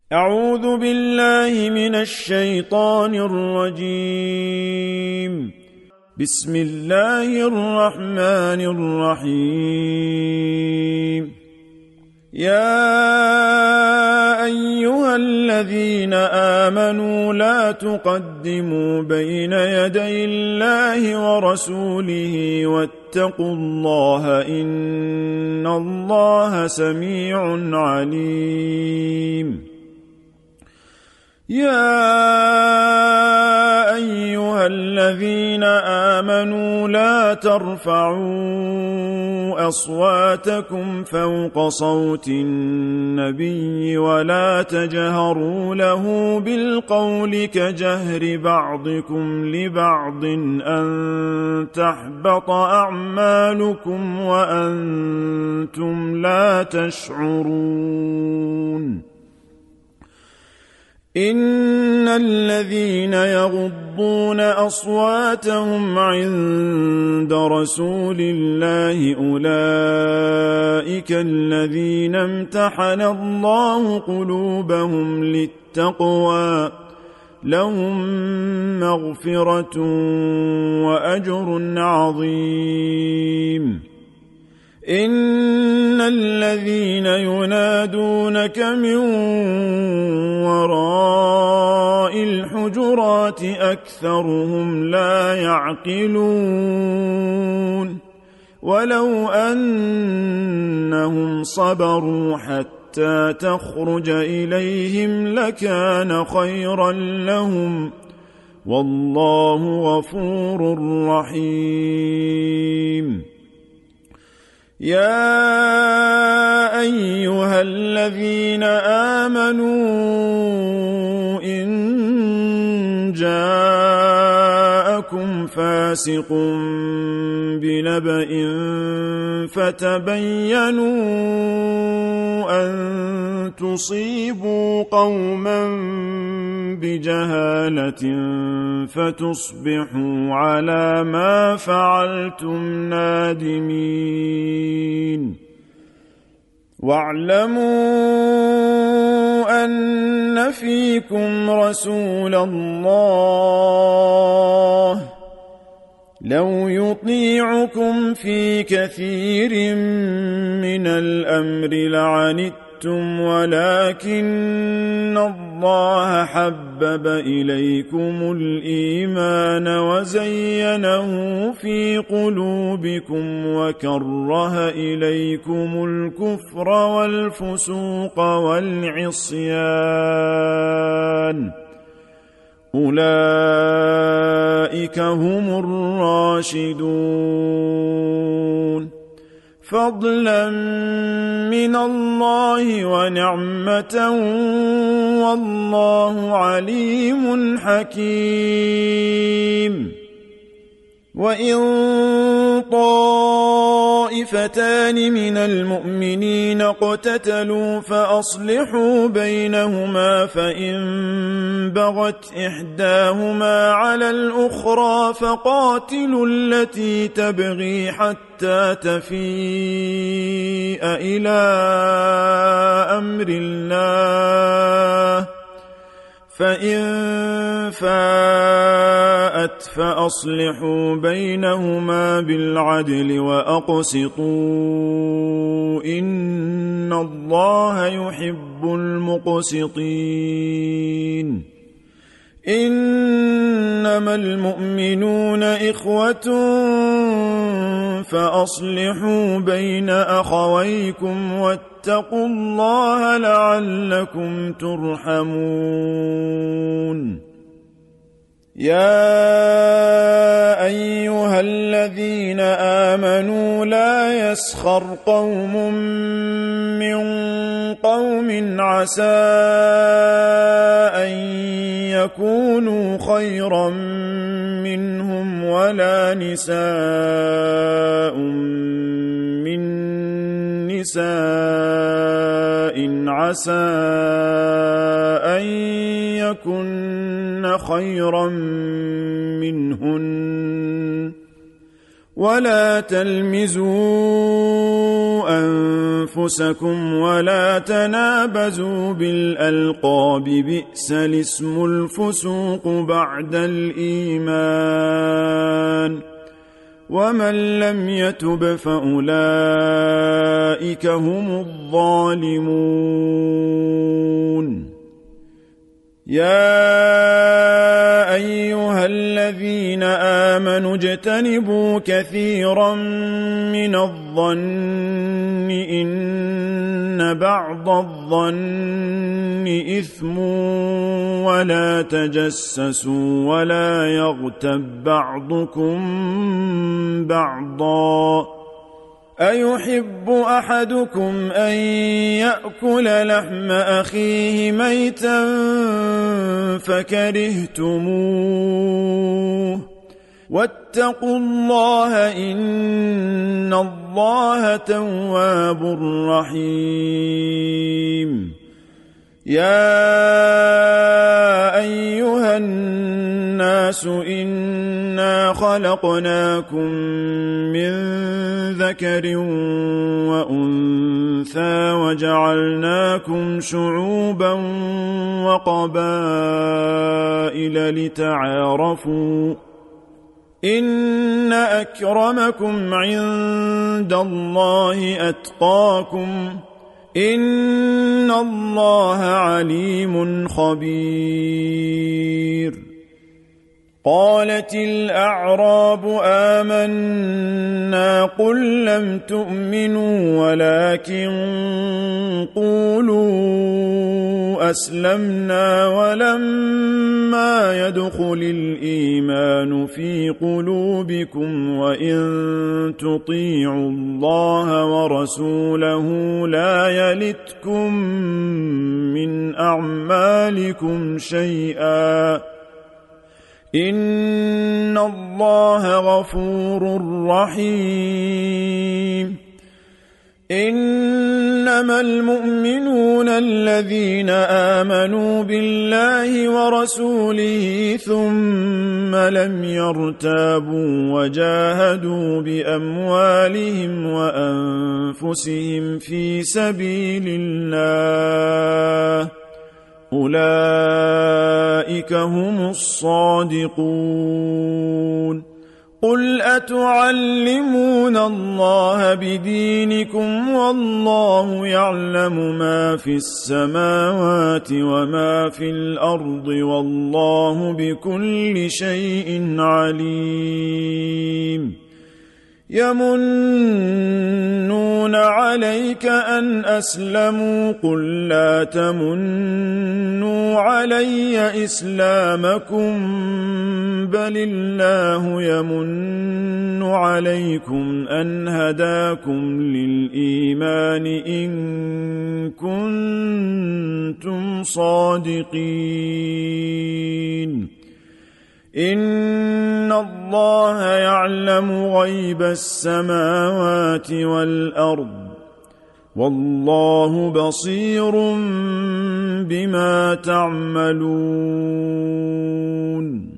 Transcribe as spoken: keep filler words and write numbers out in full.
أعوذ بالله من الشيطان الرجيم. بسم الله الرحمن الرحيم. يا أيها الذين آمنوا لا تقدموا بين يدي الله ورسوله واتقوا الله إن الله سميع عليم. يا أيها الذين آمنوا لا ترفعوا أصواتكم فوق صوت النبي ولا تجهروا له بالقول كجهر بعضكم لبعض أن تحبط أعمالكم وأنتم لا تشعرون. إن الذين يغضون أصواتهم عند رسول الله أولئك الذين امتحن الله قلوبهم للتقوى لهم مغفرة وأجر عظيم. إن الذين ينادونك من وراء الحجرات أكثرهم لا يعقلون. ولو أنهم صبروا حتى تخرج إليهم لكان خيرا لهم والله غفور رحيم. يا أيها الذين آمنوا إن جاءكم فاسق بنبأ فتبينوا أن تصيبوا قوما بجهالة فتصبحوا على ما فعلتم نادمين. واعلموا أن فيكم رسول الله لو يطيعكم في كثير من الأمر لعنتم ولكن الله حبب إليكم الإيمان وزينه في قلوبكم وكره إليكم الكفر والفسوق والعصيان أولئك هم الراشدون فضلا من الله ونعمة والله عليم حكيم. وإن طائفتان من المؤمنين اقتتلوا فأصلحوا بينهما فإن بغت إحداهما على الأخرى فقاتلوا التي تبغي حتى تفيء إلى أمر الله فإن فاءت فأصلحوا بينهما بالعدل وأقسطوا إن الله يحب المقسطين. إنما المؤمنون إخوة فأصلحوا بين أخويكم واتقوا الله لعلكم ترحمون. يا أيها الذين آمنوا لا يسخر قوم من قوم عسى أن يكونوا خيرا منهم ولا نساء من نساء عسى أن يكن خيرا منهن ولا تلمزوا أنفسكم ولا تنابزوا بالألقاب بئس الاسم الفسوق بعد الإيمان ومن لم يتب فأولئك هم الظالمون يا أيها الذين آمنوا اجتنبوا كثيرا من الظن إن بعض الظن إثم ولا تجسسوا ولا يغتب بعضكم بعضا أيحب أحدكم أن يأكل لحم أخيه ميتا فكرهتموه واتقوا الله إن الله تواب رحيم يا أيها الناس إنا خلقناكم من ذكر وأنثى وجعلناكم شعوبا وقبائل لتعارفوا إن أكرمكم عند الله أتقاكم إن الله عليم خبير قالت الأعراب آمنا قل لم تؤمنوا ولكن قولوا أسلمنا ولما يدخل الإيمان في قلوبكم وإن تطيعوا الله ورسوله لا يلتكم من أعمالكم شيئا إن الله غفور رحيم إنما المؤمنون الذين آمنوا بالله ورسوله ثم لم يرتابوا وجاهدوا بأموالهم وأنفسهم في سبيل الله أولئك هم الصادقون قل أتعلمون الله بدينكم والله يعلم ما في السماوات وما في الأرض والله بكل شيء عليم يمنون عليك أن أسلموا قل لا تمنوا علي إسلامكم بل الله يمن عليكم أن هداكم للإيمان إن كنتم صادقين إن الله يعلم غيب السماوات والأرض والله بصير بما تعملون